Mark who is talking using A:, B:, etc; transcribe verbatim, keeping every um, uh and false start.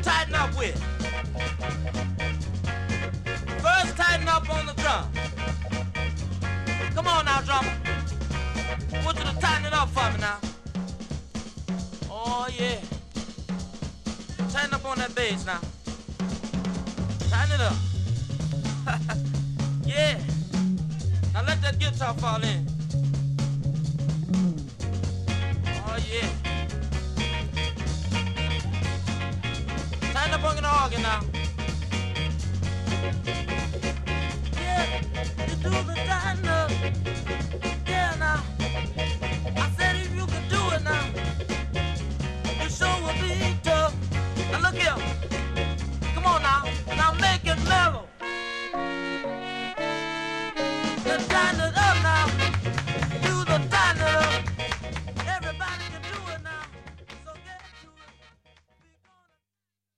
A: tighten up with. First, tighten up on the drum. Come on now, drummer. I want you to tighten it up for me now. Oh, yeah. Tighten up on that bass now. Tighten it up. Yeah. Now let that guitar fall in. Oh, yeah. Tighten up on the organ now. Yeah, you do the tighten up. Yeah, now. I said if you could do it now, you sure will be tough. Now look here. Come on now. Now make it mellow.